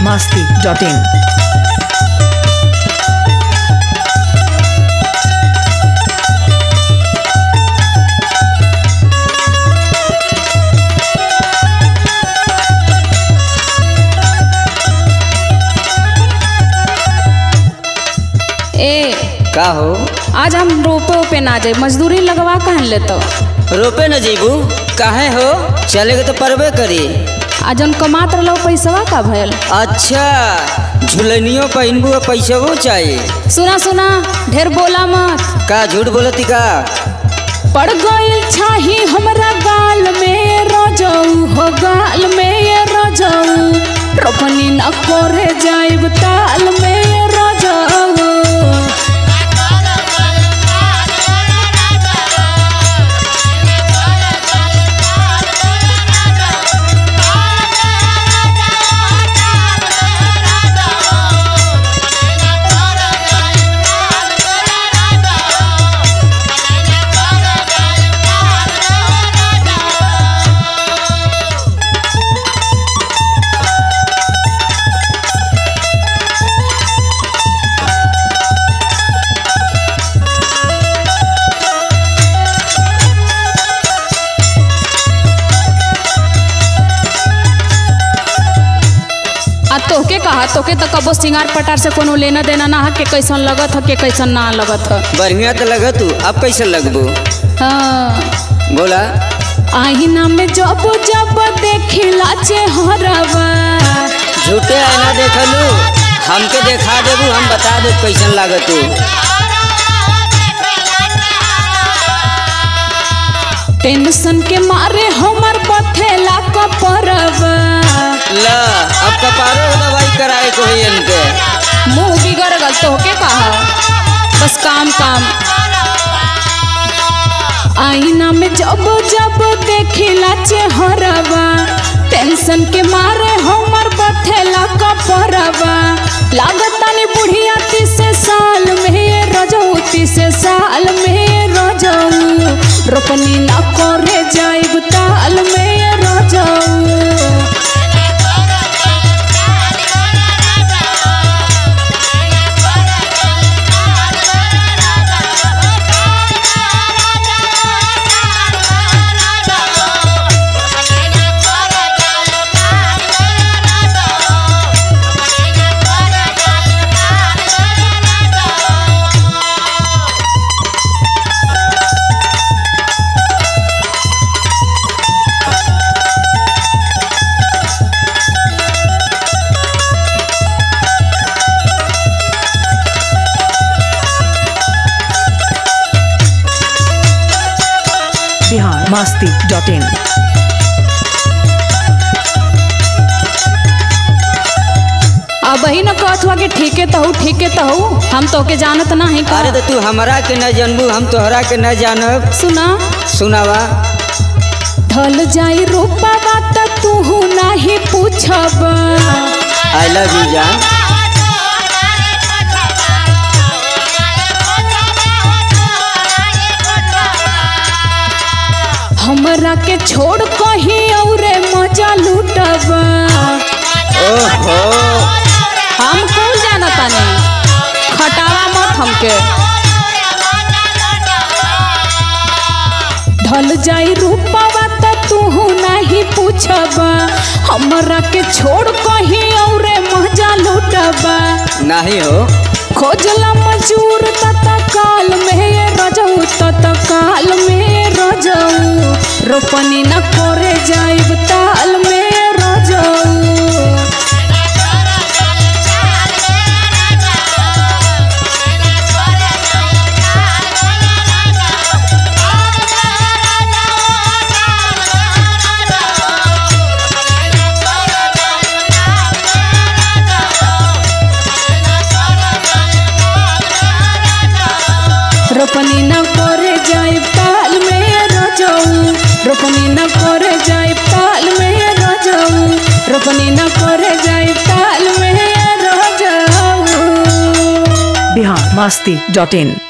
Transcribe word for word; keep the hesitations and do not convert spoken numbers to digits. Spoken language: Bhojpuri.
masti dot in. ए का हो? आज हम रोपे ओपे ना जाए, मजदूरी लगवा कहन ले तो रोपे न जेबू काहे हो? चलेगे तो परबे करी। आज जन कमात रहो पैसवा का भयल। अच्छा झुलनियो पहनबू पैसवो चाहिए। सुना सुना ढेर बोला मत। का झूठ बोलती का? पड़ गई छाही हमरा गाल में रजऊ हो गाल में रजऊ रोपनी न करे जाइब ताल में रजऊ। तोके कहा तोके तो कबो सिंगार पटार से कोनो लेना देना ना है के कैसन लगत है के कैसन ना लगत है। बढ़िया तो लगत तू अब कैसे लगबो? हाँ बोला। आईना में जब जब देखिला चेहरवा। झूठे आईना देखलू हमके देखा देबू हम बता दे कैसन लागत तू। टेंशन के मारे हमर पथेला कपरवा। ला अब कपारो दवाई कराए को है इनके। मुंह बिगड़ गल तोहके कहा बस काम काम। आईना में जब जब देखिला चेहरवा टेंशन के मारे हमर पथेला कपरवा। लागतानी बुढ़िया तीस साल में रजऊ तीस साल में रजऊ रोपनी न करे जाइब ताल में रजऊ। Bihar masti dot in. अब ही न कहत हुआ कि ठीके तो हूँ ठीके तो हूँ हम तो के जानत ना है। अरे तो तू हमरा के न जानबू हम तोहरा के न जानब। सुना सुनावा। ढल जाई रूपा बात तू नहीं पूछब। आई लव यू जान। हमरा के छोड़ कहीं और मजा लूटब। ओहो हम कौन जानता नहीं खटावा मत हमके। ढल जाई रूपा बात तू नहीं पूछब। हमरा के छोड़ कहीं और मजा लूटब। नहीं हो। खोजला मजूर तत्काल में रजऊ तत्काल में रजऊ रोपनी न करे जाइब ताल में रजऊ। रोपनी न करे जाइब ताल में रजऊ रोपनी न करे जाइब ताल में रजऊ रोपनी न करे जाइब ताल में रजऊ। Bihar masti dot in.